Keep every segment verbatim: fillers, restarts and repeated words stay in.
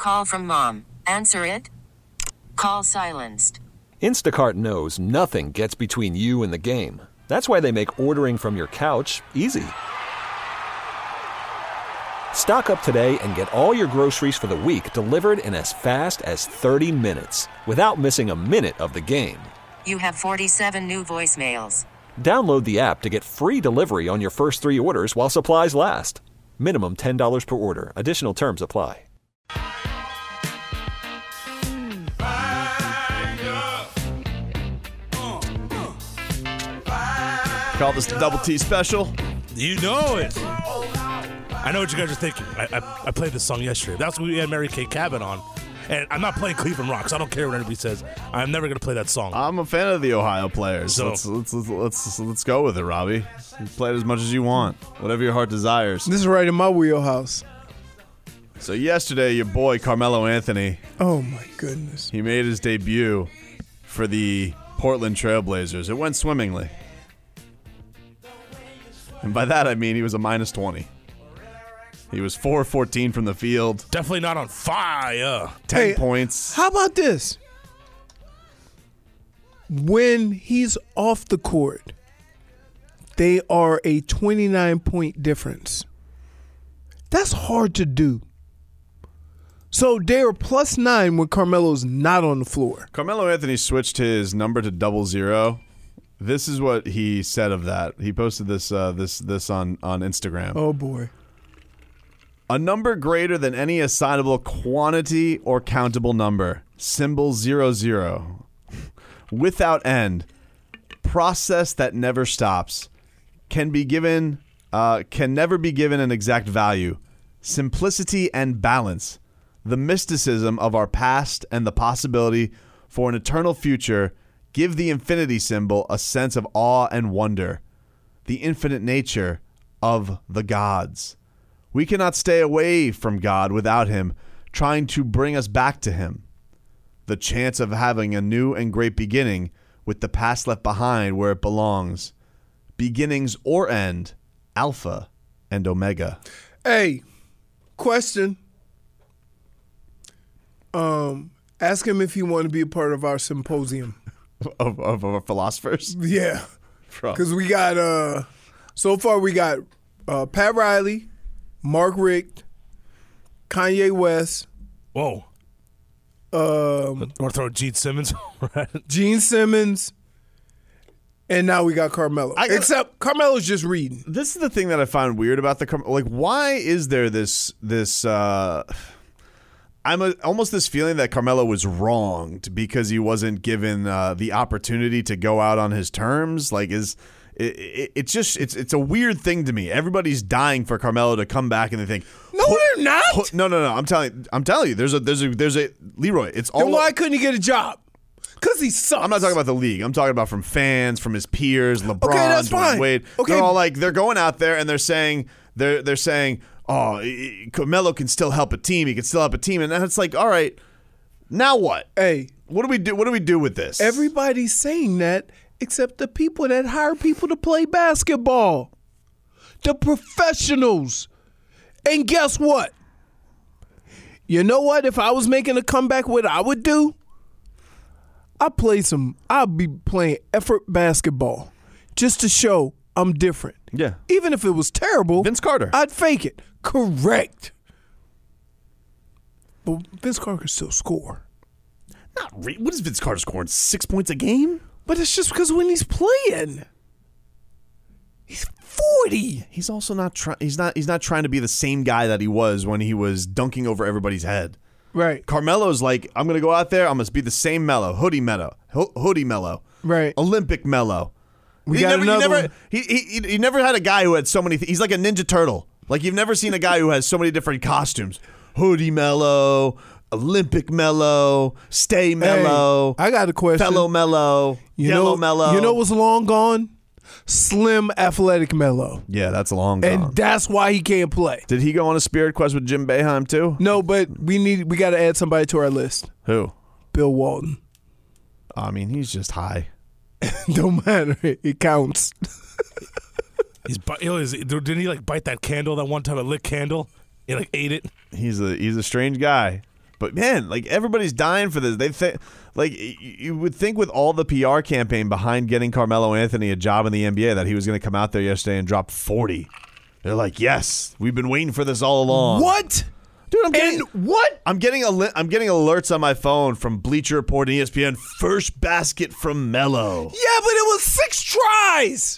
call from mom. Answer it. Call silenced. Instacart knows nothing gets between you and the game. That's why they make ordering from your couch easy. Stock up today and get all your groceries for the week delivered in as fast as thirty minutes without missing a minute of the game. You have forty-seven new voicemails. Download the app to get free delivery on your first three orders while supplies last. Minimum ten dollars per order. Additional terms apply. Call this the Double T special. You know it. I know what you guys are thinking. I, I, I played this song yesterday. That's when we had Mary Kay Cabin on. And I'm not playing Cleveland Rocks. I don't care what anybody says. I'm never going to play that song. I'm a fan of the Ohio players. So, let's, let's, let's, let's, let's go with it, Robbie. You play it as much as you want. Whatever your heart desires. This is right in my wheelhouse. So yesterday, your boy Carmelo Anthony. Oh, my goodness. He made his debut for the Portland Trailblazers. It went swimmingly. And by that, I mean he was a minus twenty. He was four of fourteen from the field. Definitely not on fire. ten Hey, points. How about this? When he's off the court, they are a twenty-nine point difference. That's hard to do. So they are plus nine when Carmelo's not on the floor. Carmelo Anthony switched his number to double zero. This is what he said of that. He posted this uh, this this on, on Instagram. Oh, boy. A number greater than any assignable quantity or countable number. Symbol zero zero. Without end. Process that never stops. Can be given, uh, can never be given an exact value. Simplicity and balance. The mysticism of our past and the possibility for an eternal future give the infinity symbol a sense of awe and wonder. The infinite nature of the gods. We cannot stay away from God without him, trying to bring us back to him. The chance of having a new and great beginning with the past left behind where it belongs. Beginnings or end, Alpha and Omega. Hey, question. Um, ask him if he want to be a part of our symposium. Of, of, of our philosophers? Yeah. Because we got, uh, so far we got uh, Pat Riley, Mark Richt, Kanye West. Whoa. Um, or throw Gene Simmons. Gene Simmons. And now we got Carmelo. I gotta, Except Carmelo's just reading. This is the thing that I find weird about the like. Why is there this this? Uh, I'm a, almost this feeling that Carmelo was wronged because he wasn't given uh, the opportunity to go out on his terms. Like, is it, it, it's just it's it's a weird thing to me. Everybody's dying for Carmelo to come back, and they think, no, they're not. No, no, no. I'm telling I'm telling you. There's a there's a there's a Leroy. It's all. Then why couldn't he get a job? Because he sucks. I'm not talking about the league. I'm talking about from fans, from his peers, LeBron, okay, that's fine. Wade. Okay. They're all like they're going out there and they're saying they're they're saying, oh, Carmelo can still help a team. He can still help a team, and then it's like, all right, now what? Hey, what do we do? What do we do with this? Everybody's saying that except the people that hire people to play basketball, the professionals. And guess what? You know what? If I was making a comeback, what I would do? I play some. I'll be playing effort basketball just to show I'm different. Yeah. Even if it was terrible, Vince Carter. I'd fake it. Correct. But Vince Carter can still score. Not re- what is Vince Carter scoring? Six points a game? But it's just because when he's playing, he's forty. He's also not trying. He's not. He's not trying to be the same guy that he was when he was dunking over everybody's head. Right. Carmelo's like, I'm going to go out there. I'm going to be the same Melo. Hoodie Melo. Ho- hoodie Melo. Right. Olympic Melo. We he got never, another he never, one. He, he, he never had a guy who had so many. Th- he's like a Ninja Turtle. Like, you've never seen a guy who has so many different costumes. Hoodie Melo. Olympic Melo. Stay Melo. Hey, I got a question. Fellow Melo. You Yellow know, Melo. You know what's long gone? Slim Athletic Melo. Yeah, that's long gone. And that's why he can't play. Did he go on a spirit quest with Jim Boeheim too? No, but we need we got to add somebody to our list. Who? Bill Walton. I mean, he's just high. Don't matter. It counts. He's, didn't he like bite that candle that one time, a lit candle? He like ate it. He's a he's a strange guy. But man, like everybody's dying for this. They think, like you would think, with all the P R campaign behind getting Carmelo Anthony a job in the N B A, that he was going to come out there yesterday and drop forty. They're like, yes, we've been waiting for this all along. What? Dude, I'm getting and what? I'm getting a li- I'm getting alerts on my phone from Bleacher Report and E S P N. First basket from Melo. Yeah, but it was six tries.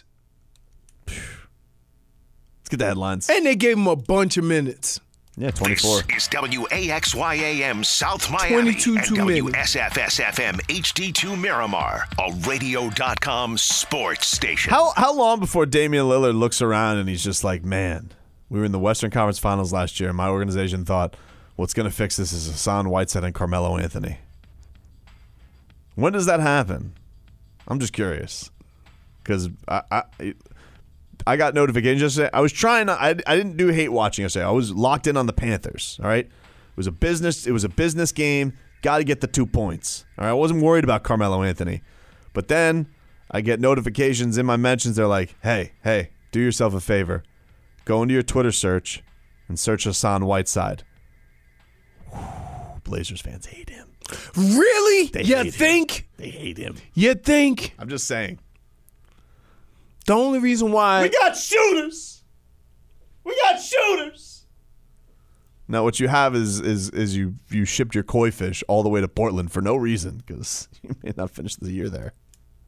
Let's get the headlines. And they gave him a bunch of minutes. Yeah, twenty-four. This is W A X Y A M South Miami twenty-two and two W S F S F M H D two Miramar, a radio dot com sports station. How how long before Damian Lillard looks around and he's just like, man, we were in the Western Conference Finals last year, and my organization thought, what's going to fix this is Hassan Whiteside and Carmelo Anthony. When does that happen? I'm just curious. Because I, I I got notifications yesterday. I was trying to, I, I didn't do hate watching yesterday. I was locked in on the Panthers, all right? It was a business, it was a business game. Got to get the two points. All right, I wasn't worried about Carmelo Anthony. But then I get notifications in my mentions. They're like, hey, hey, do yourself a favor. Go into your Twitter search and search Hassan Whiteside. Whew, Blazers fans hate him. Really? They you hate think? Him. They hate him. You think? I'm just saying. The only reason why We got shooters. We got shooters. Now, what you have is is is you you shipped your koi fish all the way to Portland for no reason because you may not finish the year there.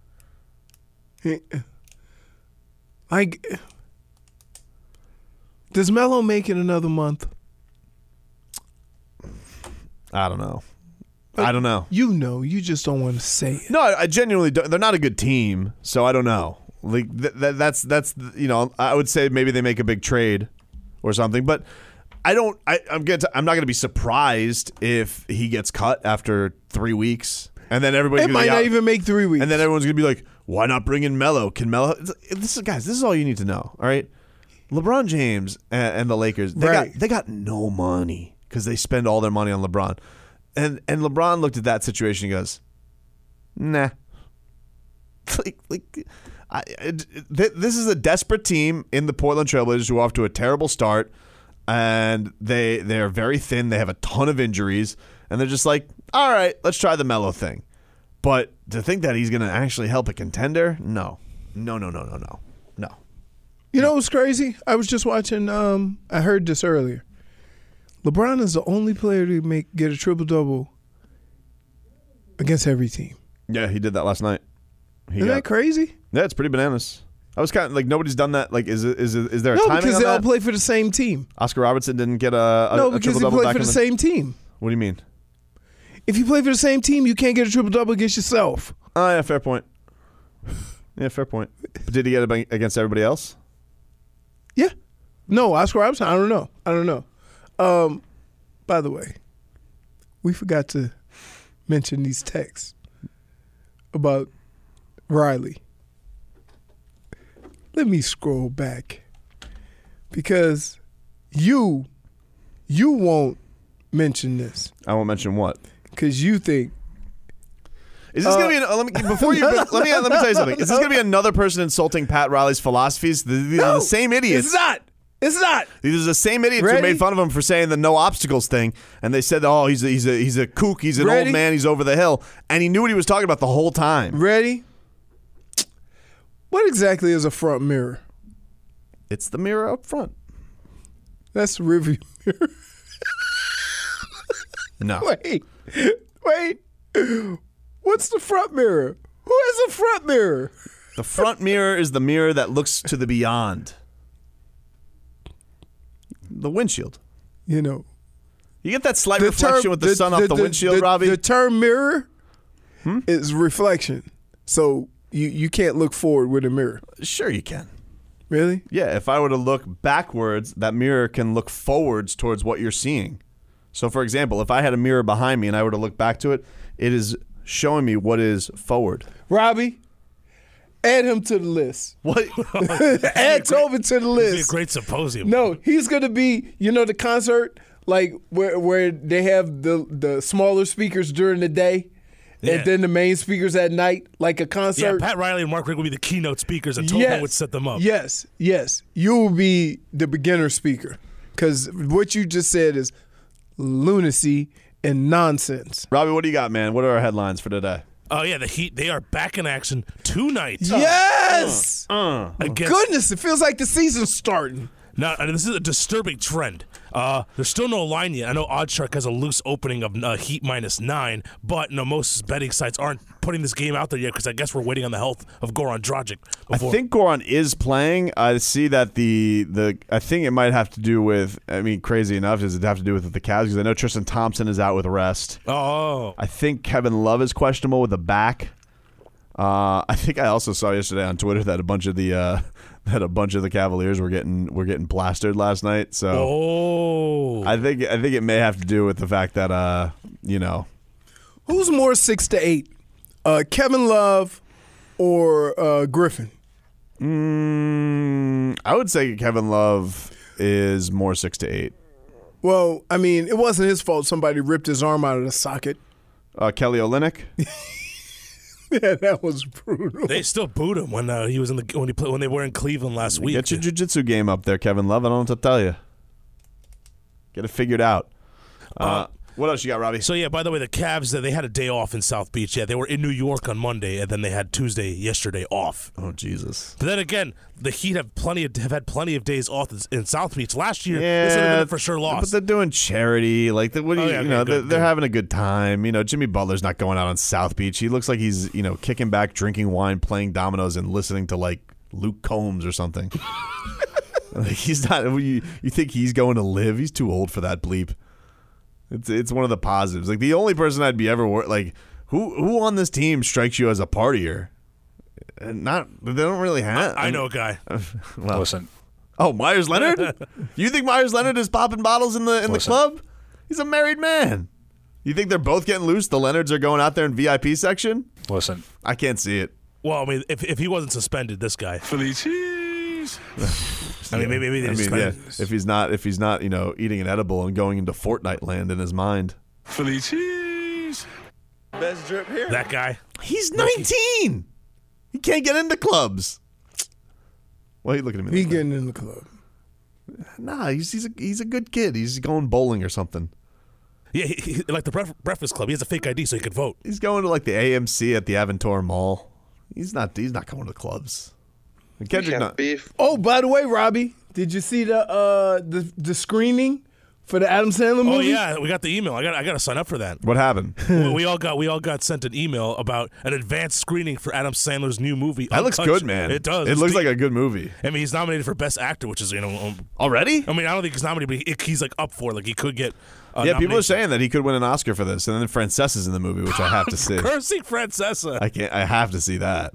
Like, does Melo make it another month? I don't know. I don't know. You know, you just don't want to say it. No, I, I genuinely don't. They're not a good team, so I don't know. Like th- th- that's that's you know, I would say maybe they make a big trade or something, but I don't. I, I'm gonna. T- I'm not gonna be surprised if he gets cut after three weeks, and then everybody It might not out, even make three weeks. and then everyone's gonna be like, "Why not bring in Melo? Can Melo?" This is guys. This is all you need to know. All right, LeBron James and, and the Lakers. They Right. got they got no money because they spend all their money on LeBron, and and LeBron looked at that situation and goes, "Nah." like like. I, it, th- this is a desperate team in the Portland Trailblazers who are off to a terrible start, and they they are very thin. They have a ton of injuries, and they're just like, all right, let's try the Melo thing. But to think that he's going to actually help a contender, no, no, no, no, no, no, no. You know what's crazy? I was just watching. Um, I heard this earlier. LeBron is the only player to make get a triple double against every team. Yeah, he did that last night. He Isn't got, that crazy? Yeah, it's pretty bananas. I was kind of like, nobody's done that. Like, is it, is it, is there a No, timing because on they all that? play for the same team. Oscar Robertson didn't get a, a, no, a because triple they double play back for in the same team. What do you mean? If you play for the same team, you can't get a triple double against yourself. Oh, yeah, fair point. Yeah, fair point. But did he get it against everybody else? Yeah. No, Oscar Robertson, I don't know. I don't know. Um, by the way, we forgot to mention these texts about Riley. Let me scroll back because you you won't mention this I won't mention what. because you think Is this Uh, gonna be? An, let me before you. let me let me tell you something. Is this gonna be another person insulting Pat Riley's philosophies? These are no, the same idiots. It's not. It's not. These are the same idiots who Ready? made fun of him for saying the no obstacles thing, and they said, "Oh, he's a, he's a he's a kook. He's an Ready? old man. He's over the hill," and he knew what he was talking about the whole time. Ready? What exactly is a front mirror? It's the mirror up front. That's the rearview mirror. No, Wait, wait. What's the front mirror? Who has a front mirror? the front mirror is the mirror that looks to the beyond. The windshield. You know, You get that slight the reflection term- with the, sun off the, windshield, the, Robbie. The term mirror is reflection. So you, you can't look forward with a mirror. Sure, you can. Really? Yeah, if I were to look backwards, that mirror can look forwards towards what you're seeing. So, for example, if I had a mirror behind me and I were to look back to it, it is showing me what is forward. Robbie, add him to the list. What? Add Tobin to the It'd be a list. great symposium. No, he's going to be, you know, the concert, like where where they have the, the smaller speakers during the day Yeah. and then the main speakers at night, like a Yeah, concert. Pat Riley and Mark Rick would be the keynote speakers, and Tobin would set them up. Yes, yes. You will be the beginner speaker because what you just said is lunacy, and nonsense. Robbie, what do you got, man? What are our headlines for today? Oh, yeah, the Heat, they are back in action tonight. Yes! Uh, Against- Goodness, it feels like the season's starting. Now, and this is a disturbing trend. Uh, there's still no line yet. I know OddsShark has a loose opening of uh, Heat minus nine, but no, most betting sites aren't putting this game out there yet because I guess we're waiting on the health of Goran Dragic. I think Goran is playing. I see that the the I think it might have to do with. I mean, crazy enough, does it have to do with the Cavs? Because I know Tristan Thompson is out with rest. Oh, I think Kevin Love is questionable with the back. Uh, I think I also saw yesterday on Twitter that a bunch of the uh, that a bunch of the Cavaliers were getting were getting plastered last night. So oh, I think I think it may have to do with the fact that uh, you know, Who's more six to eight, uh, Kevin Love or uh, Griffin? mm, I would say Kevin Love is more six to eight. Well, I mean, it wasn't his fault. Somebody ripped his arm out of the socket. Uh, Kelly Olynyk. Yeah, that was brutal. they still booed him when uh, he was in the when he played, when they were in Cleveland last week. Get your jiu-jitsu game up there, Kevin Love. I don't know what to tell you. Get it figured out. Uh, Uh, what else you got, Robbie? So yeah, by the way, the Cavs they had a day off in South Beach. Yeah, they were in New York on Monday, and then they had Tuesday, yesterday off. Oh, Jesus. But then again, the Heat have plenty of have had plenty of days off in South Beach. Last year, this would have been a for sure But lost. they're doing charity. Like, the, what do Oh, you, yeah, you okay, know, good, they're, they're good. having a good time. You know, Jimmy Butler's not going out on South Beach. He looks like he's, you know, kicking back, drinking wine, playing dominoes, and listening to, like, Luke Combs or something. Like, he's not, you, you think he's going to live? He's too old for that bleep. It's it's one of the positives. Like, the only person I'd be ever wor- like who who on this team strikes you as a partier? And not they don't really have. I know a guy. Well, Listen, oh, Myers Leonard. You think Myers Leonard is popping bottles in the in Listen. the club? He's a married man. You think they're both getting loose? The Leonards are going out there in V I P section? listen. I can't see it. Well, I mean, if if he wasn't suspended, this guy. Philly cheese. I mean, maybe maybe they I mean, suspended. yeah, if he's not if he's not you know eating an edible and going into Fortnite land in his mind. Philly cheese. That guy. He's nineteen. He can't get into clubs. Why are you looking at me? He like that? getting in the club. Nah, he's he's a, he's a good kid. He's going bowling or something. Yeah, he, he, like the Bref- Breakfast Club. He has a fake I D so he could vote. He's going to like the A M C at the Aventura Mall. He's not he's not going to clubs. And Kendrick not. Oh, by the way, Robbie, did you see the uh, the the screening for the Adam Sandler movie? Oh yeah, we got the email. I got I got to sign up for that. What happened? we, we all got we all got sent an email about an advanced screening for Adam Sandler's new movie. That looks Untouched. good, man. It does. It It's looks deep. like a good movie. I mean, he's nominated for Best Actor, which is you know. Um, Already? I mean, I don't think he's nominated, but he, he's like up for like he could get. Uh, Yeah, people are nomination. saying that he could win an Oscar for this, and then Francesa's in the movie, which I have to see. Cursing Francesa. I can't. I have to see that.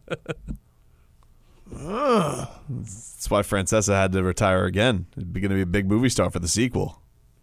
That's why Francesa had to retire again. He's going to be a big movie star for the sequel.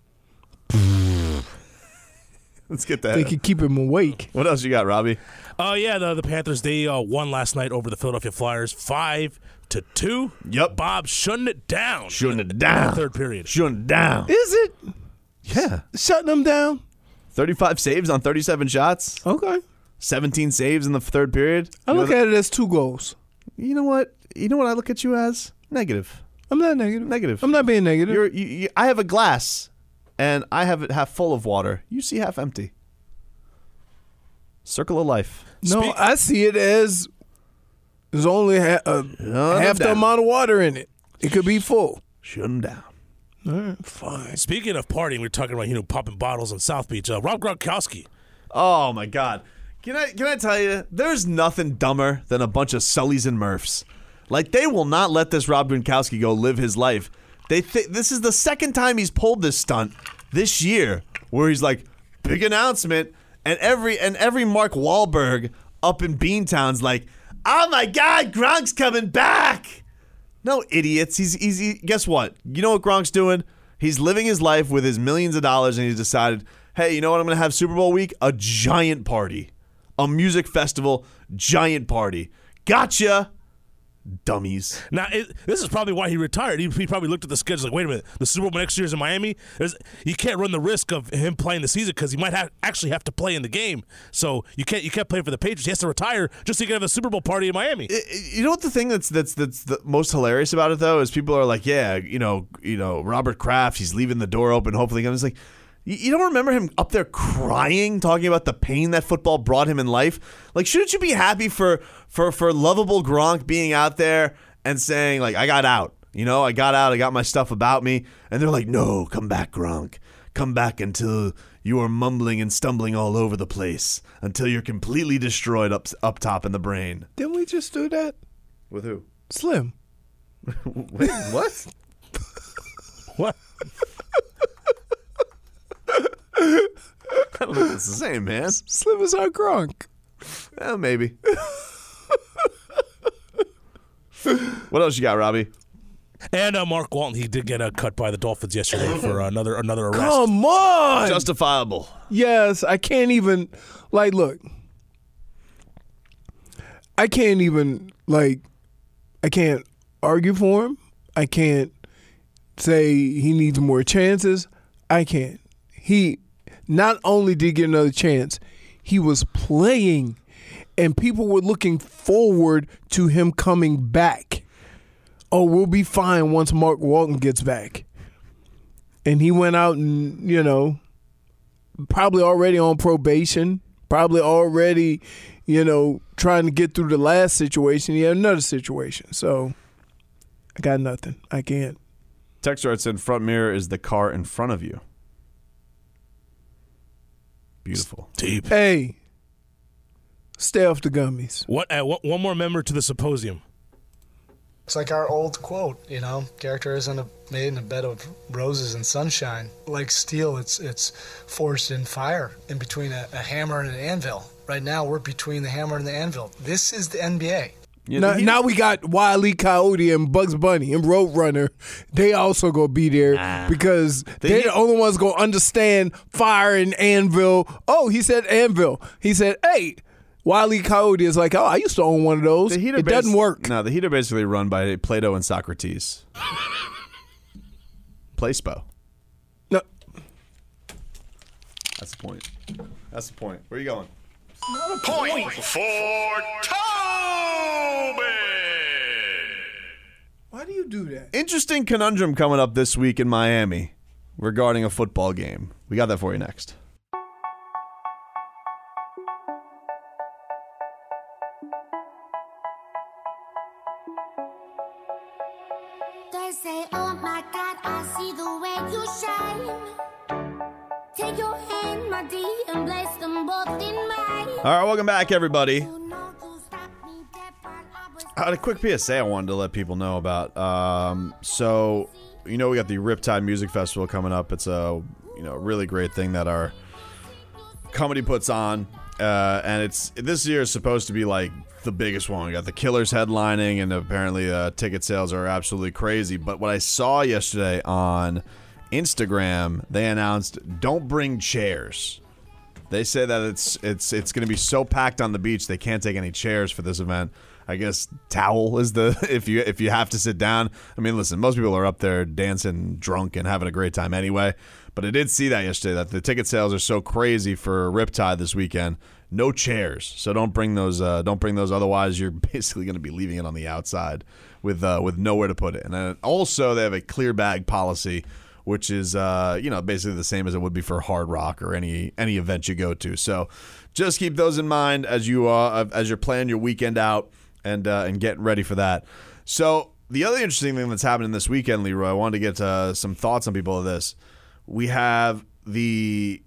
Let's get They that. could keep him awake. What else you got, Robbie? Oh yeah, the the Panthers they uh, won last night over the Philadelphia Flyers, five to two. Yep. Bob shutting it down. Shooting it in down. the third period. Shooting it down. Is it Yeah. shutting them down? thirty-five saves on thirty-seven shots. Okay. seventeen saves in the third period. I You know look at it as two goals. You know what? You know what I look at you as? Negative. I'm not negative. Negative. I'm not being negative. You're, you, you, I have a glass, and I have it half full of water. You see half empty. Circle of life. no, Speak- I see it as there's only ha- uh, half the down. amount of water in it. It could be full. Shut them down. All right, fine. Speaking of partying, we we're talking about you know popping bottles on South Beach. Uh, Rob Gronkowski. Oh my God! Can I can I tell you? There's nothing dumber than a bunch of Sullys and Murphs. Like, they will not let this Rob Gronkowski go live his life. They th- this is the second time he's pulled this stunt this year, where he's like, big announcement, and every and every Mark Wahlberg up in Beantown's like, oh my God, Gronk's coming back. No, idiots. He's he's he, guess what? You know what Gronk's doing? He's living his life with his millions of dollars, and he's decided, hey, you know what? I'm going to have Super Bowl week? A giant party. A music festival, giant party. Gotcha, dummies. Now, it, this is probably why he retired. He, he probably looked at the schedule like, wait a minute, the Super Bowl next year is in Miami. There's, you can't run the risk of him playing the season because he might have, actually have to play in the game. So you can't you can't play for the Patriots. He has to retire just so he can have a Super Bowl party in Miami. I- I- You know what the thing that's that's that's the most hilarious about it though is people are like, yeah, you know, you know, Robert Kraft, he's leaving the door open. Hopefully, I'm just like, You, you don't remember him up there crying, talking about the pain that football brought him in life? Like, shouldn't you be happy for for for lovable Gronk being out there and saying, like, I got out. You know, I got out. I got my stuff about me. And they're like, no, come back, Gronk. Come back until you are mumbling and stumbling all over the place, until you're completely destroyed up up top in the brain. Didn't we just do that? With who? Slim. Wait, what? What? I don't think it's the same, man. Slim is our Gronk. Eh, maybe. What else you got, Robbie? And uh, Mark Walton, he did get uh, cut by the Dolphins yesterday for uh, another another arrest. Come on. Justifiable. Yes, I can't even, like, look. I can't even, like, I can't argue for him. I can't say he needs more chances. I can't. He not only did get another chance, he was playing, and people were looking forward to him coming back. Oh, we'll be fine once Mark Walton gets back. And he went out and, you know, probably already on probation, probably already, you know, trying to get through the last situation. He had another situation. So I got nothing. I can't. Texter said front mirror is the car in front of you. Beautiful. Deep. Hey, stay off the gummies. What? Uh, one more member to the symposium. It's like our old quote, you know, character isn't a, made in a bed of roses and sunshine. Like steel, it's it's forged in fire, in between a, a hammer and an anvil. Right now, we're between the hammer and the anvil. This is the N B A. Yeah, now, he, now we got Wile E. Coyote and Bugs Bunny and Roadrunner. They also gonna be there nah. because They they're need- the only ones gonna understand fire and anvil. Oh, he said anvil. He said, hey. Wile E. Coyote is like, oh, I used to own one of those. the heater It doesn't basi- work. No, the heater basically run by Plato and Socrates. Playspo. No. That's the point. That's the point. Where are you going? Point for Tobin. Why do you do that? Interesting conundrum coming up this week in Miami regarding a football game. We got that for you next. They say, oh my God, I see the way you shine. Take your hand, my dear, and place them both in mine. All right, welcome back, everybody. You know you stopped me dead while I was I had a quick P S A I wanted to let people know about. Um, so, you know, we got the Riptide Music Festival coming up. It's a, you know, really great thing that our company puts on. Uh, and it's this year is supposed to be like the biggest one. We got the Killers headlining, and apparently uh, ticket sales are absolutely crazy. But what I saw yesterday on Instagram, they announced don't bring chairs. They say that it's it's it's going to be so packed on the beach they can't take any chairs for this event. I guess towel is the if you if you have to sit down. I mean, listen, most people are up there dancing, drunk, and having a great time anyway. But I did see that yesterday that the ticket sales are so crazy for Riptide this weekend. No chairs, so don't bring those. Uh, don't bring those. Otherwise, you're basically going to be leaving it on the outside with uh, with nowhere to put it. And then also, they have a clear bag policy, which is uh, you know basically the same as it would be for Hard Rock or any any event you go to. So just keep those in mind as you uh, as you're planning your weekend out and uh, and getting ready for that. So the other interesting thing that's happening this weekend, Leroy, I wanted to get uh, some thoughts on people of this. We have the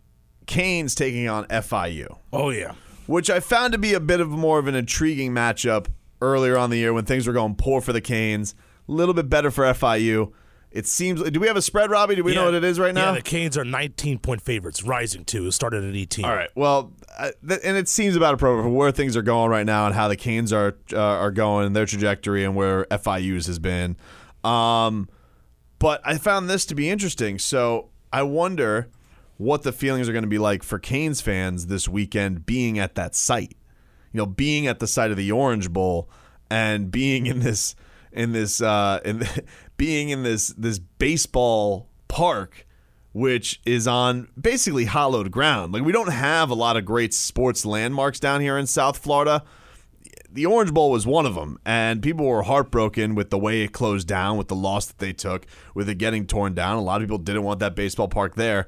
Canes taking on F I U. Oh, yeah. Which I found to be a bit of more of an intriguing matchup earlier on the year when things were going poor for the Canes. A little bit better for F I U. It seems. Do we have a spread, Robbie? Do we Yeah. know what it is right now? Yeah, the Canes are nineteen-point favorites, rising to. It started at eighteen. All right. Well, uh, th- and it seems about appropriate for where things are going right now and how the Canes are uh, are going, their trajectory, and where F I U's has been. Um, but I found this to be interesting. So I wonder what the feelings are going to be like for Canes fans this weekend being at that site. You know, being at the site of the Orange Bowl and being in this in this uh, in being in this this baseball park, which is on basically hollowed ground. Like, we don't have a lot of great sports landmarks down here in South Florida. The Orange Bowl was one of them, and people were heartbroken with the way it closed down, with the loss that they took, with it getting torn down. A lot of people didn't want that baseball park there.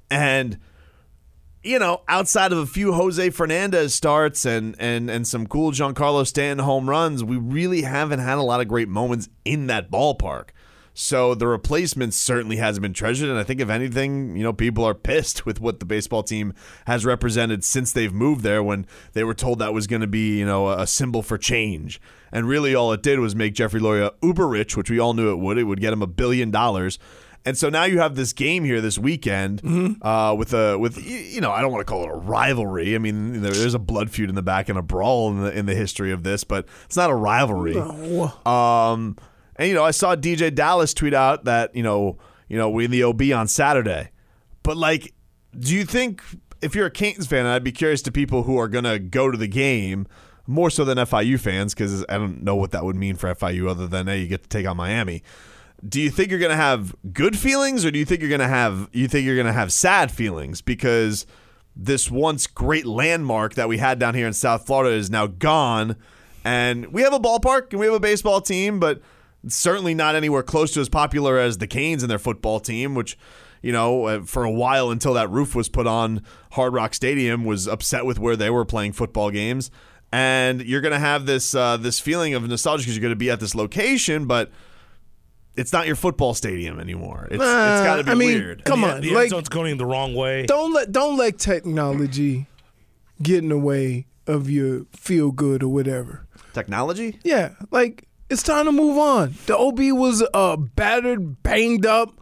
And, you know, outside of a few Jose Fernandez starts and and and some cool Giancarlo Stanton home runs, we really haven't had a lot of great moments in that ballpark. So the replacement certainly hasn't been treasured, and I think if anything, you know, people are pissed with what the baseball team has represented since they've moved there when they were told that was going to be, you know, a symbol for change. And really all it did was make Jeffrey Loria uber rich, which we all knew it would. It would get him a billion dollars. And so now you have this game here this weekend mm-hmm. uh, with a with you know I don't want to call it a rivalry. I mean there's a blood feud in the back and a brawl in the in the history of this, but it's not a rivalry. No. Um, and you know I saw D J Dallas tweet out that you know you know we in the O B on Saturday, but like, do you think if you're a Canes fan, and I'd be curious to people who are gonna go to the game more so than F I U fans because I don't know what that would mean for F I U other than hey you get to take on Miami. Do you think you're going to have good feelings, or do you think you're going to have you think you're going to have sad feelings because this once great landmark that we had down here in South Florida is now gone, and we have a ballpark and we have a baseball team, but it's certainly not anywhere close to as popular as the Canes and their football team, which, you know, for a while until that roof was put on Hard Rock Stadium, was upset with where they were playing football games, and you're going to have this uh, this feeling of nostalgia because you're going to be at this location, but it's not your football stadium anymore. It's, uh, it's got to be I mean, weird. Come the, on, the like, end zone's going the wrong way. Don't let don't let technology get in the way of your feel good or whatever. Technology? Yeah, like it's time to move on. The O B was a battered, banged up,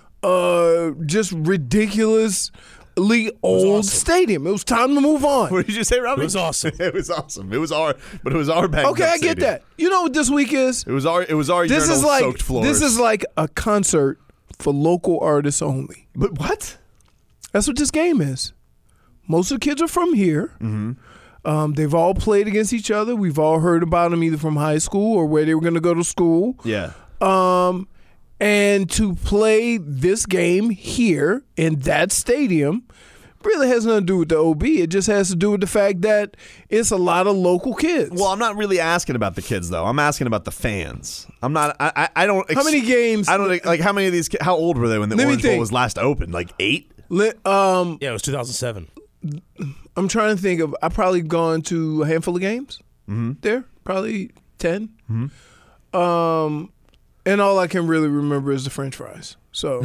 uh, just ridiculous. Old awesome. stadium. It was time to move on. What did you say, Robbie? It was awesome. It was awesome. It was our, but it was our bang. Okay, I get stadium. that. You know what this week is? It was our. It was our. This is like soaked floors. this is like a concert for local artists only. But what? That's what this game is. Most of the kids are from here. Mm-hmm. Um, they've all played against each other. We've all heard about them either from high school or where they were going to go to school. Yeah. Um, and to play this game here in that stadium really has nothing to do with the O B. It just has to do with the fact that it's a lot of local kids. Well, I'm not really asking about the kids though. I'm asking about the fans. I'm not. I. I, I don't. Ex- how many games? I don't like. How many of these? How old were they when the Let Orange me Bowl think. was last opened? Like eight. Let, um, Yeah, it was two thousand seven. I'm trying to think of. I've probably gone to a handful of games. Mm-hmm. There, probably ten. Mm-hmm. Um, and all I can really remember is the French fries. So.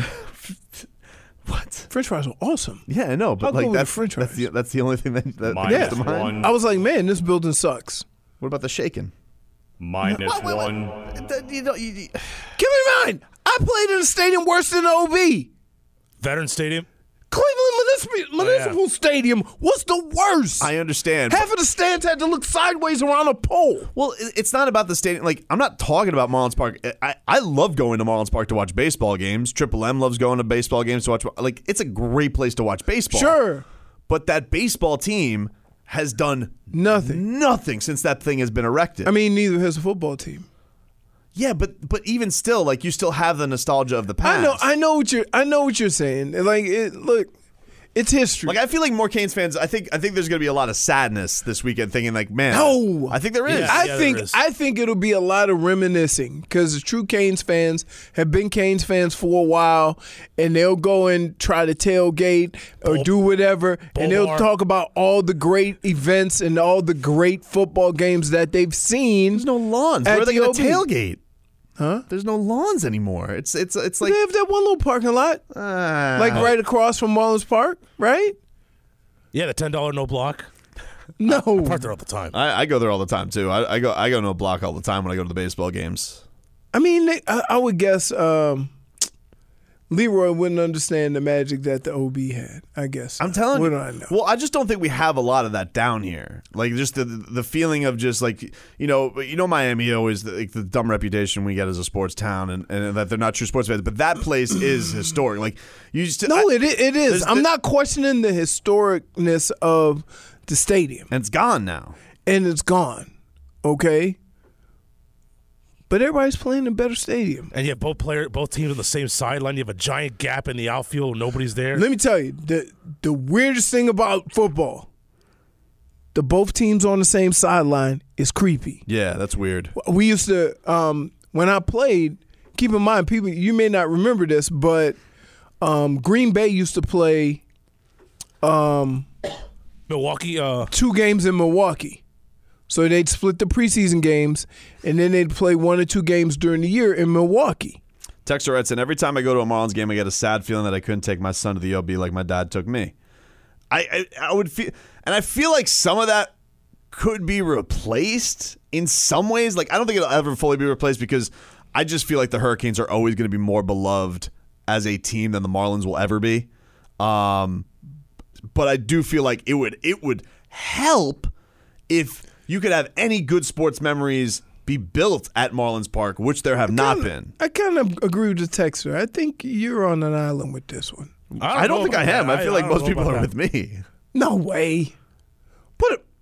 What? French fries were awesome. Yeah, I know, but I'll go like with that's the French that's fries. the that's the only thing that, that Minus comes to mind. one. I was like, man, this building sucks. What about the shaken? Minus Wait, wait, wait. one. Th- you know, you- you- Keep in mind, I played in a stadium worse than the O B. Veteran Stadium. Cleveland Municipal, Municipal Stadium was the worst. I understand. Half of the stands had to look sideways around a pole. Well, it- it's not about the stadium. Like, I'm not talking about Marlins Park. I, I love going to Marlins Park to watch baseball games. Triple M loves going to baseball games to watch. Like, it's a great place to watch baseball. Sure. But that baseball team has done Nothing. nothing since that thing has been erected. I mean, neither has the football team. yeah, but but even still, like, you still have the nostalgia of the past. I know, I know what you're, I know what you're saying. Like, it, look, it's history. Like, I feel like more Canes fans. I think I think there's going to be a lot of sadness this weekend, thinking like, man, No. I think there is. Yeah. I think there is. I think it'll be a lot of reminiscing because the true Canes fans have been Canes fans for a while, and they'll go and try to tailgate or Bull- do whatever, and they'll bar. talk about all the great events and all the great football games that they've seen. There's no lawns. At Where are they the going to O B. tailgate? Huh? There's no lawns anymore. It's it's it's like they have that one little parking lot, uh, like right across from Marlins Park, right? Yeah, the ten dollar no block. No, Park there all the time. I, I go there all the time too. I, I go I go no block all the time when I go to the baseball games. I mean, they, I, I would guess um, Leroy wouldn't understand the magic that the O B had. I guess I'm telling what you. do I know? Well, I just don't think we have a lot of that down here. Like just the the feeling of just like you know you know Miami always the, like the dumb reputation we get as a sports town and, and that they're not true sports fans. But that place is historic. Like you just No, I- it i- it is. there's I'm the- not questioning the historicness of the stadium, and it's gone now. and it's gone. Okay, but everybody's playing in a better stadium. And you have both player, both teams on the same sideline. You have a giant gap in the outfield. Nobody's there. Let me tell you, the the weirdest thing about football, the both teams on the same sideline is creepy. Yeah, that's weird. We used to um, when I played. Keep in mind, people, you may not remember this, but um, Green Bay used to play um, Milwaukee. Uh, two games in Milwaukee. So they'd split the preseason games, and then they'd play one or two games during the year in Milwaukee. Texter Edson, every time I go to a Marlins game, I get a sad feeling that I couldn't take my son to the O B like my dad took me. I, I, I would feel, and I feel like some of that could be replaced in some ways. Like, I don't think it'll ever fully be replaced because I just feel like the Hurricanes are always going to be more beloved as a team than the Marlins will ever be. Um, but I do feel like it would it would help if you could have any good sports memories be built at Marlins Park, which there have I not kinda, been. I kind of agree with the texter. I think you're on an island with this one. I don't, I don't think I am. that. I feel I, like I most know people about are that. with me. No way. Put it.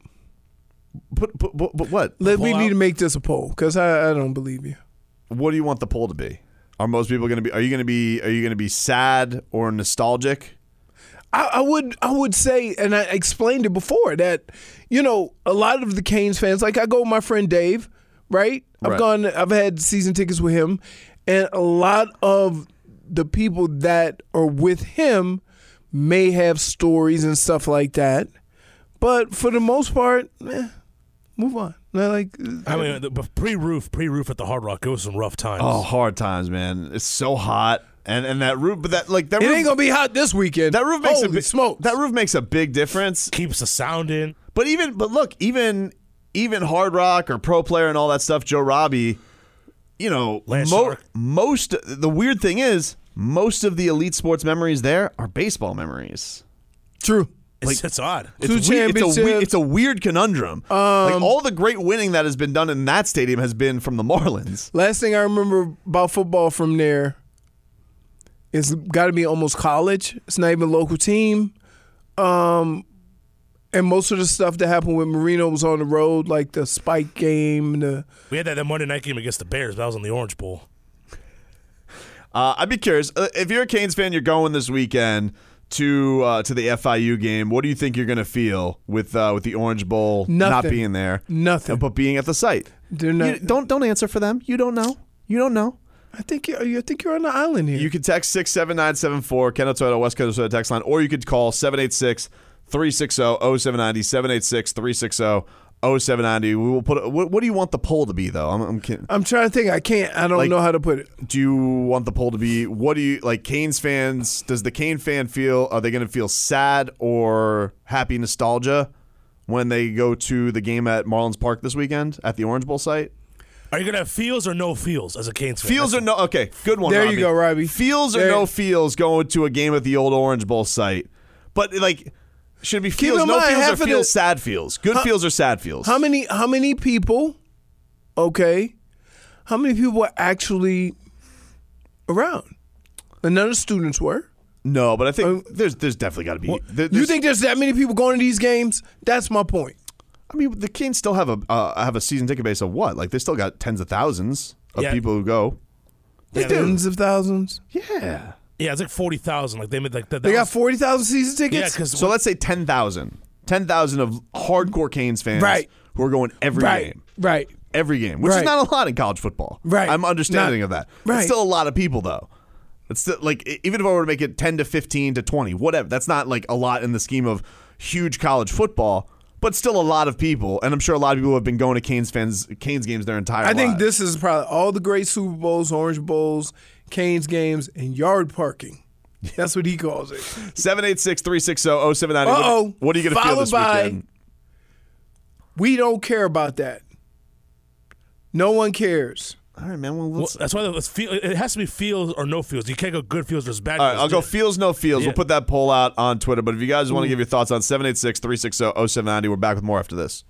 But, but, but, but what? Let, we Pull need out? to make this a poll because I, I don't believe you. What do you want the poll to be? Are most people going to be? Are you going to be? Are you going to be sad or nostalgic? I, I would I would say, and I explained it before, that, you know, a lot of the Canes fans, like I go with my friend Dave, right? I've Right. gone, I've had season tickets with him, and a lot of the people that are with him may have stories and stuff like that. But for the most part, eh, move on. Not like I mean, the, but pre-roof, pre-roof at the Hard Rock, it was some rough times. Oh, hard times, man. It's so hot, and and that roof, but that like that it roof, ain't gonna be hot this weekend. that roof makes Holy a big smoke. That roof makes a big difference. Keeps the sound in. But even but look, even even Hard Rock or Pro Player and all that stuff, Joe Robbie, you know, Lance mo- Shark. most the weird thing is most of the elite sports memories there are baseball memories. True. It's, it's odd. It's, Two we- it's, a, we- championships. it's a weird conundrum. like all the great winning that has been done in that stadium has been from the Marlins. Last thing I remember about football from there is got to be almost college. It's not even a local team. Um, and most of the stuff that happened with Marino was on the road, like the Spike game. The We had that, that Monday night game against the Bears, but that was in the Orange Bowl. Uh, I'd be curious uh, if you're a Canes fan. You're going this weekend to uh, to the F I U game. What do you think you're going to feel with uh, with the Orange Bowl not Nothing. being there, Nothing. but being at the site? They're not. You- don't don't answer for them. You don't know. You don't know. I think you. I think you're on the island here. You can text six seven nine seven four Kendall Toyota West Coast Toyota text line, or you could call seven eight six, three six zero, zero seven nine zero seven eight six, three six zero, zero seven nine zero. We will put. What, what do you want the poll to be though? I'm, I'm kidding. I'm trying to think. I can't. I don't Like- know how to put it. Do you want the poll to be? What do you like? Canes fans? Does the Cane fan feel? Are they going to feel sad or happy nostalgia when they go to the game at Marlins Park this weekend at the Orange Bowl site? Are you going to have feels or no feels as a Canes fan? Feels or That's- no? Okay, good one. There you Robbie. go, Robbie. Feels or There- no feels going to a game at the old Orange Bowl site, but like, should it be Keep feels, in no mind, feels, or half of feels, the- sad feels? Good feels or sad feels? How many? How many people? Okay. How many people were actually around? And none of the students were. No, but I think there's there's definitely got to be. there- You there's- think there's that many people going to these games? That's my point. I mean, the Canes still have a uh, have a season ticket base of what? Like they still got tens of thousands of Yeah. people who go. Yeah, Tens of thousands. Yeah. Yeah, it's like forty thousand. Like they made like that. They that got was- forty thousand season Yeah, tickets. because So let's say ten thousand. ten thousand of hardcore Canes fans Right. who are going every right, game. right. Every game, which is Right. not a lot in college football. Right. I'm understanding Not- of that. right. It's still a lot of people, though. It's still, like, e- even if I were to make it ten to fifteen to twenty, whatever, that's not like a lot in the scheme of huge college football, but still a lot of people. And I'm sure a lot of people have been going to Canes fans, Canes games their entire I think lives. this is probably all the great Super Bowls, Orange Bowls, Canes games, and yard parking. That's what he calls it. seven eight six, three six zero, zero seven nine zero. Uh-oh. What, what are you going to feel Followed this by- weekend? We don't care about that. No one cares. All right, man. Well, well, let's, that's why it's feel, it has to be feels or no feels. You can't go good feels versus bad all right, feels. I'll go feels, no feels. Yeah. We'll put that poll out on Twitter. But if you guys want to give your thoughts on seven eight six, three six zero, zero seven nine zero, we're back with more after this.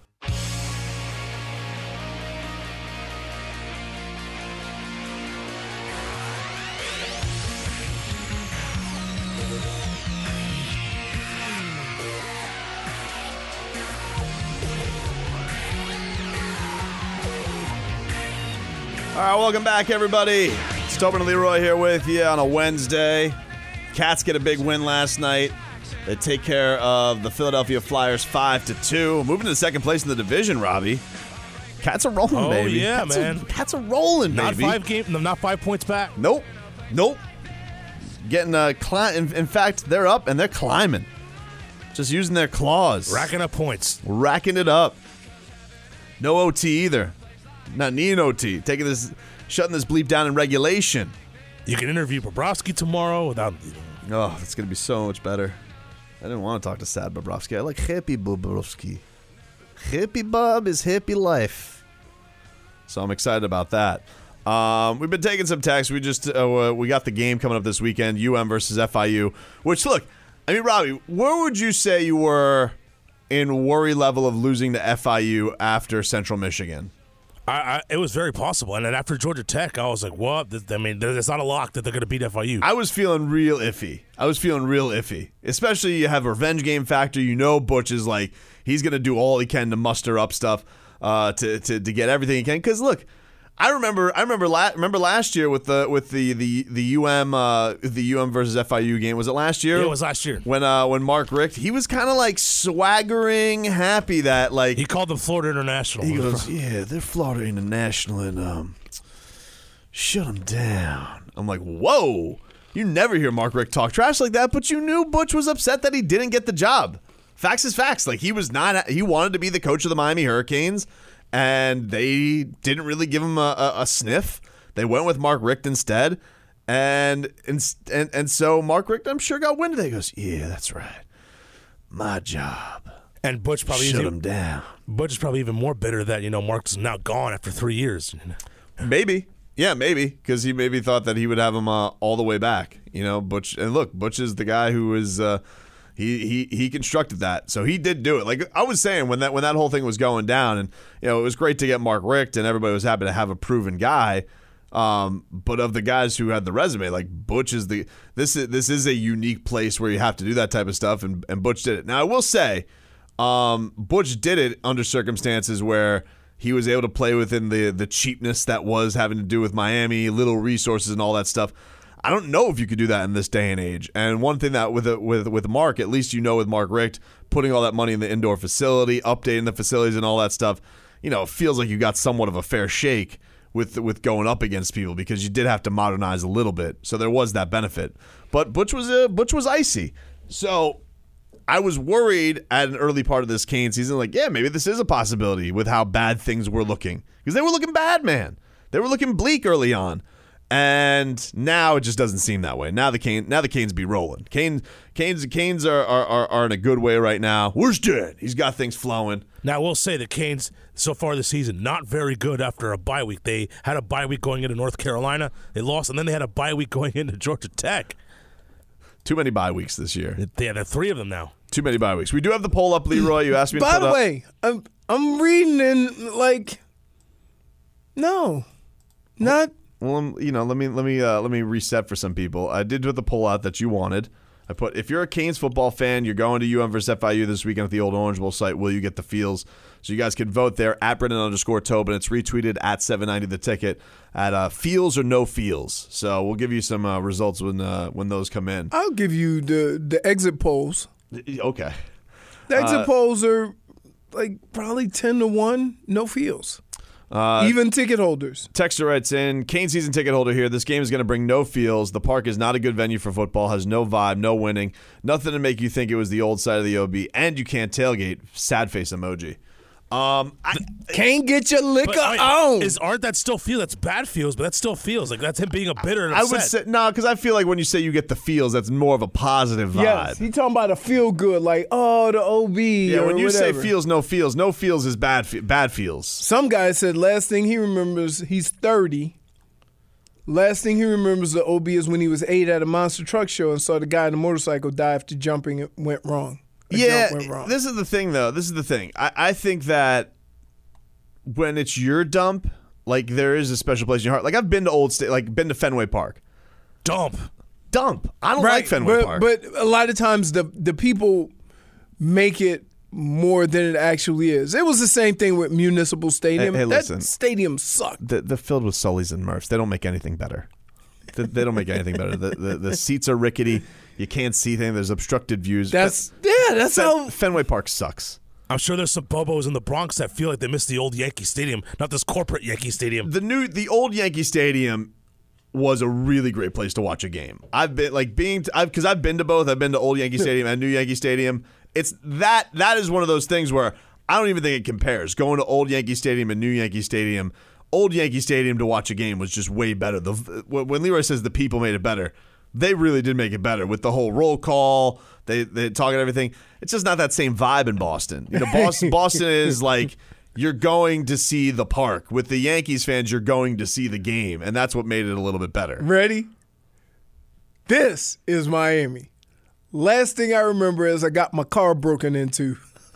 All right, welcome back, everybody. It's Tobin and Leroy here with you on a Wednesday. Cats get a big win last night. They take care of the Philadelphia Flyers five to two. Moving to second place in the division, Robbie. Cats are rolling, Oh, baby. yeah, Cats man. Are, cats are rolling, not baby. five game, not five points back. Nope. Nope. getting uh, cli- in, in fact, they're up and they're climbing, just using their claws, Racking up points. racking it up. No O T either. Not needing O T. Taking this, shutting this bleep down in regulation. You can interview Bobrovsky tomorrow without. Oh, that's gonna be so much better. I didn't want to talk to sad Bobrovsky. I like happy Bobrovsky. Happy Bob is happy life. So I'm excited about that. Um, we've been taking some texts. We just uh, we got the game coming up this weekend, U M versus F I U. Which, look, I mean, Robbie, where would you say you were in worry level of losing to F I U after Central Michigan? I, I, it was very possible. And then after Georgia Tech, I was like, what? This- I mean, it's not a lock that they're going to beat F I U. I was feeling real iffy. I was feeling real iffy. Especially you have a revenge game factor. You know Butch is like, he's going to do all he can to muster up stuff uh, to, to to get everything he can. Because, look, I remember I remember la- remember last year with the with the the the U M uh, the U M versus F I U game. Was it last year? Yeah, it was last year. When uh, when Mark Richt, he was kind of like swaggering, happy that like He called them Florida International. he goes, yeah, they're Florida International and um, shut them down. I'm like, whoa. You never hear Mark Richt talk trash like that, but you knew Butch was upset that he didn't get the job. Facts is facts. Like, he was not, he wanted to be the coach of the Miami Hurricanes, and they didn't really give him a, a, a sniff. They went with Mark Richt instead. And, and and and so Mark Richt, I'm sure, got wind of it. He goes, yeah, that's right. My job. And Butch probably Shut is him down. Butch is probably even more bitter that, you know, Mark's now gone after three years. Maybe. Yeah, maybe. Because he maybe thought that he would have him uh, all the way back. You know, Butch. And look, Butch is the guy who is, uh, he, he he constructed that. So he did do it. Like I was saying, when that when that whole thing was going down, and, you know, it was great to get Mark Richt, and everybody was happy to have a proven guy. Um, but of the guys who had the resume, like Butch is the this is this is a unique place where you have to do that type of stuff, and, and Butch did it. Now I will say, um, Butch did it under circumstances where he was able to play within the the cheapness that was having to do with Miami, little resources and all that stuff. I don't know if you could do that in this day and age. And one thing that with with with Mark, at least you know with Mark Richt, putting all that money in the indoor facility, updating the facilities and all that stuff, you know, it feels like you got somewhat of a fair shake with with going up against people, because you did have to modernize a little bit. So there was that benefit. But Butch was uh, Butch was icy. So I was worried at an early part of this Kane season, like, yeah, maybe this is a possibility with how bad things were looking. Because they were looking bad, man. They were looking bleak early on. And now it just doesn't seem that way. Now the Kane, now the Canes be rolling. Kane, Canes, Canes are, are are are in a good way right now. Where's Dad? He's got things flowing. Now, we'll say the Canes, so far this season, not very good after a bye week. They had a bye week going into North Carolina. They lost, and then they had a bye week going into Georgia Tech. Too many bye weeks this year. They have three of them now. Too many bye weeks. We do have the poll up, Leroy. You asked me to By put the up. way, I'm I'm reading and like, no, not. Well, um, you know, let me let me uh, let me reset for some people. I did put the poll out that you wanted. I put, if you're a Canes football fan, you're going to U M versus F I U this weekend at the old Orange Bowl site. Will you get the feels? So you guys can vote there at Brendan underscore Tobin. It's retweeted at seven ninety the ticket at uh, feels or no feels. So we'll give you some uh, results when uh, when those come in. I'll give you the the exit polls. Okay. The exit Uh, polls are like probably ten to one. No feels. Uh, Even ticket holders. Texter writes in, Kane season ticket holder here. This game is going to bring no feels. The park is not a good venue for football, has no vibe, no winning, nothing to make you think it was the old side of the O B, and you can't tailgate. Sad face emoji. Um, I, Can't get your liquor But, I mean, on. Is aren't that still feel? That's bad feels, but that still feels like that's him being a bitter and I upset. would say no, because I feel like when you say you get the feels, that's more of a positive vibe. Yes, he talking about a feel good, like oh the O B. Yeah, or when you whatever. say feels, no feels, no feels is bad. Fe- bad feels. Some guy said last thing he remembers, he's thirty. Last thing he remembers the O B is when he was eight at a monster truck show and saw the guy in the motorcycle die after jumping. It went wrong. A Yeah, jump went wrong. this is the thing, though. This is the thing. I, I think that when it's your dump, like there is a special place in your heart. Like I've been to Old State, like been to Fenway Park. Dump. Dump. I don't right, like Fenway but, Park. but a lot of times the the people make it more than it actually is. It was the same thing with Municipal Stadium. Hey, hey, that listen. stadium sucked. The- they're filled with Sullys and Murphs. They don't make anything better. They, they don't make anything better. The, the the seats are rickety. You can't see things. There's obstructed views. That's Fen- yeah. That's Fen- how. Fenway Park sucks. I'm sure there's some bobos in the Bronx that feel like they miss the old Yankee Stadium, not this corporate Yankee Stadium. The new, the old Yankee Stadium was a really great place to watch a game. I've been like being I've because I've been to both. I've been to Old Yankee Stadium and New Yankee Stadium. It's that that is one of those things where I don't even think it compares. Going to Old Yankee Stadium and New Yankee Stadium, Old Yankee Stadium to watch a game was just way better. The when Leroy says the people made it better, they really did make it better with the whole roll call. They they talk and everything. It's just not that same vibe in Boston. You know, Boston Boston is like. You're going to see the park. With the Yankees fans, you're going to see the game, and that's what made it a little bit better. Ready? This is Miami. Last thing I remember is I got my car broken into.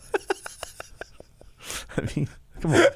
I mean, come on.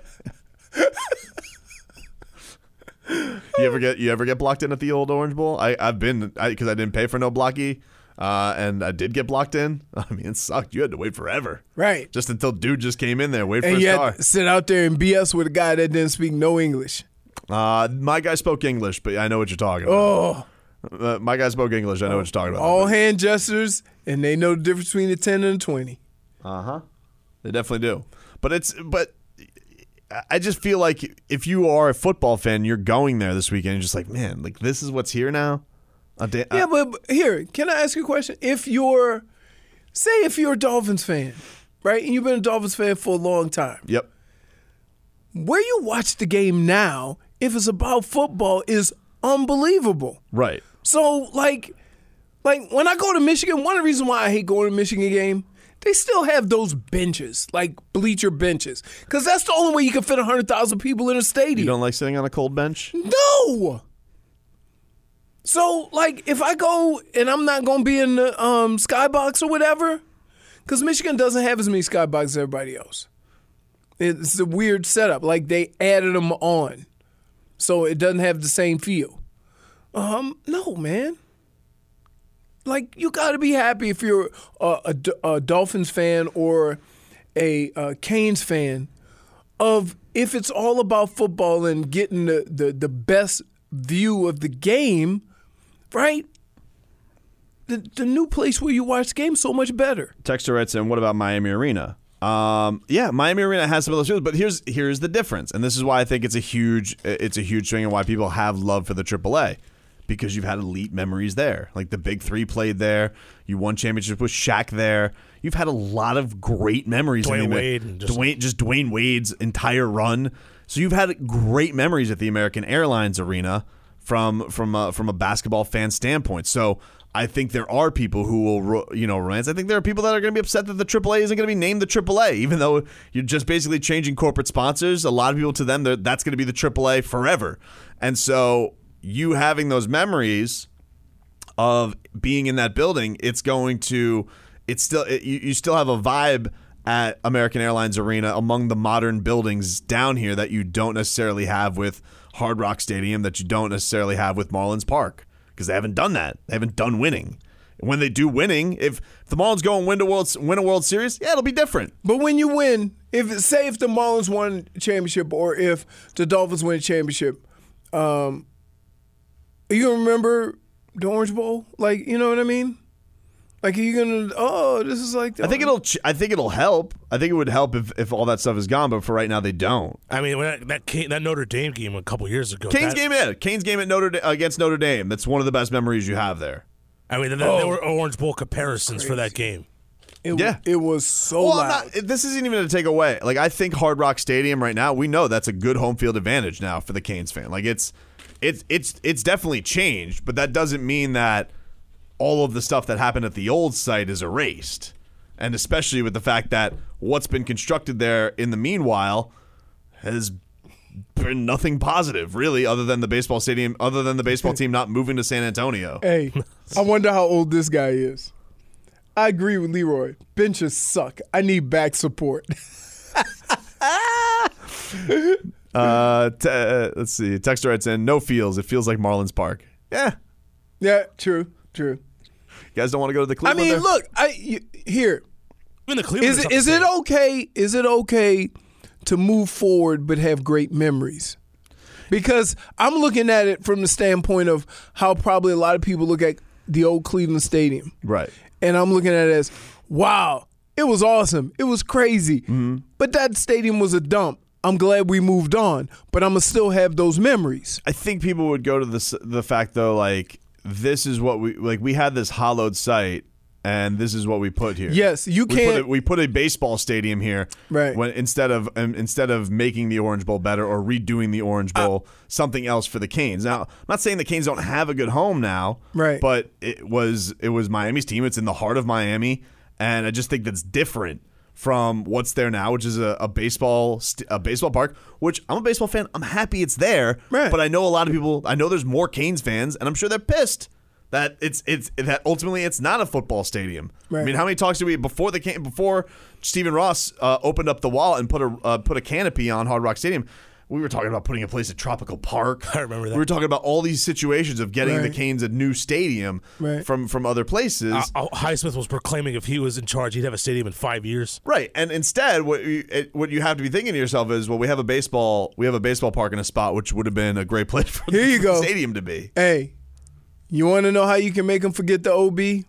you ever get you ever get blocked in at the old Orange Bowl? I I've been because I, I didn't pay for no blocky. Uh, and I did get blocked in. I mean, it sucked. You had to wait forever. Right. Just until dude just came in there, wait for and his you car. Had to sit out there and B S with a guy that didn't speak no English. Uh, my guy spoke English, but I know what you're talking about. Oh. Uh, my guy spoke English. I know what you're talking about. All hand gestures, and they know the difference between the ten and the twenty. Uh-huh. They definitely do. But it's but I just feel like if you are a football fan, you're going there this weekend and you're just like, man, like this is what's here now. Da- yeah, but, but here, can I ask you a question? If you're, say, if you're a Dolphins fan, right, and you've been a Dolphins fan for a long time. Yep. Where you watch the game now, if it's about football, is unbelievable. Right. So, like, like when I go to Michigan, one of the reasons why I hate going to a Michigan game, they still have those benches, like bleacher benches, because that's the only way you can fit one hundred thousand people in a stadium. You don't like sitting on a cold bench? No. So, like, if I go and I'm not going to be in the um, skybox or whatever, because Michigan doesn't have as many skyboxes as everybody else. It's a weird setup. Like, they added them on, so it doesn't have the same feel. Um, no, man. Like, you got to be happy if you're a, a, a Dolphins fan or a, a Canes fan of if it's all about football and getting the, the, the best view of the game, right? The the new place where you watch games so much better. Texter writes in, what about Miami Arena? Um, yeah, Miami Arena has some of those feelings, but here's here's the difference, and this is why I think it's a huge it's a huge thing, and why people have love for the triple A, because you've had elite memories there. Like the Big Three played there. You won championships with Shaq there. You've had a lot of great memories. Dwayne in the, Wade, and just, Dwayne, just Dwayne Wade's entire run. So you've had great memories at the American Airlines Arena from from a, from a basketball fan standpoint. So I think there are people who will, you know, romance. I think there are people that are going to be upset that the triple A isn't going to be named the triple A, even though you're just basically changing corporate sponsors. A lot of people, to them, that's going to be the triple A forever. And so you having those memories of being in that building, it's going to, it's still, it, you, you still have a vibe at American Airlines Arena among the modern buildings down here that you don't necessarily have with Hard Rock Stadium, that you don't necessarily have with Marlins Park, because they haven't done that. They haven't done winning. And when they do winning, if, if the Marlins go and win a World win a World Series, yeah, it'll be different. But when you win, if say if the Marlins won a championship or if the Dolphins win a championship, um, you remember the Orange Bowl? Like, you know what I mean? Like, are you gonna? Oh, this is like. The, I think it'll. I think it'll help. I think it would help if, if all that stuff is gone. But for right now, they don't. I mean, when that that, Kane, that Notre Dame game a couple years ago. Kane's that, game, yeah. Kane's game at Notre against Notre Dame. That's one of the best memories you have there. I mean, there, Oh. there were Orange Bowl comparisons for that game. It, Yeah. it was so Well, I'm loud. not, this isn't even to take away. Like, I think Hard Rock Stadium right now, we know that's a good home field advantage now for the Canes fan. Like, it's it's it's it's definitely changed, but that doesn't mean that all of the stuff that happened at the old site is erased. And especially with the fact that what's been constructed there in the meanwhile has been nothing positive, really, other than the baseball stadium, other than the baseball team not moving to San Antonio. Hey, I wonder how old this guy is. I agree with Leroy. Benches suck. I need back support. uh, t- uh, let's see. Texter writes in, no feels. It feels like Marlins Park. Yeah. Yeah, true, true. You guys don't want to go to the I Cleveland? mean, there? look, I you, here. Even the Cleveland Is it is it okay? Is it okay to move forward but have great memories? Because I'm looking at it from the standpoint of how probably a lot of people look at the old Cleveland Stadium. Right. And I'm looking at it as, wow, it was awesome. It was crazy. Mm-hmm. But that stadium was a dump. I'm glad we moved on, but I'm going to still have those memories. I think people would go to the the fact, though, like, this is what we, like, we had this hollowed site, and this is what we put here. Yes, you we can't. Put a, we put a baseball stadium here, right? When instead of um, instead of making the Orange Bowl better or redoing the Orange Bowl, uh, something else for the Canes. Now, I'm not saying the Canes don't have a good home now, right? But it was it was Miami's team. It's in the heart of Miami, and I just think that's different from what's there now, which is a, a baseball a baseball park, which I'm a baseball fan. I'm happy it's there, right. But I know a lot of people, I know there's more Canes fans, and I'm sure they're pissed that it's it's that ultimately it's not a football stadium. Right. I mean, how many talks did we, before the before Stephen Ross uh, opened up the wall and put a uh, put a canopy on Hard Rock Stadium, we were talking about putting a place at Tropical Park. I remember that. We were talking about all these situations of getting right. the Canes a new stadium right. from, from other places. Uh, Highsmith was proclaiming if he was in charge, he'd have a stadium in five years. Right, and instead, what you, it, what you have to be thinking to yourself is, well, we have a baseball, we have a baseball park in a spot which would have been a great place for Here the, you for go. the stadium to be. Hey, you want to know how you can make them forget the O B?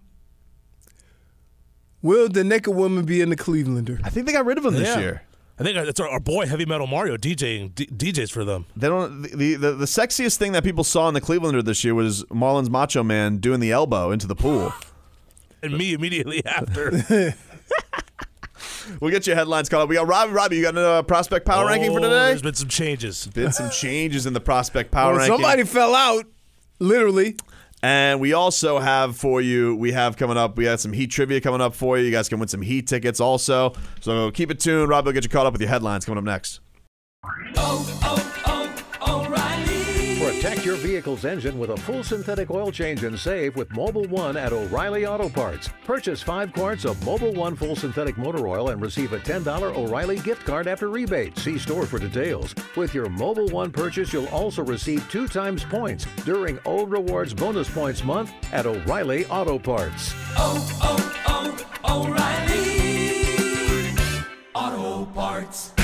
Will the naked woman be in the Clevelander? I think they got rid of him this yeah. year. I think it's our, our boy Heavy Metal Mario DJing D, D Js for them. They don't. The, the the sexiest thing that people saw in the Clevelander this year was Marlins Macho Man doing the elbow into the pool, and me immediately after. We'll get your headlines caught up. We got Robbie. Robbie, you got a uh, prospect power oh, ranking for today? There's been some changes. Been some changes in the prospect power well, ranking. Somebody fell out, literally. And we also have for you, we have coming up, we had some Heat trivia coming up for you. You guys can win some Heat tickets also. So keep it tuned. Rob will get you caught up with your headlines coming up next. Oh, oh, oh, O'Reilly. Protect your vehicle's engine with a full synthetic oil change and save with Mobil one at O'Reilly Auto Parts. Purchase five quarts of Mobil one full synthetic motor oil and receive a ten dollars O'Reilly gift card after rebate. See store for details. With your Mobil one purchase, you'll also receive two times points during O Rewards Bonus Points Month at O'Reilly Auto Parts. Oh, oh, oh, O'Reilly Auto Parts.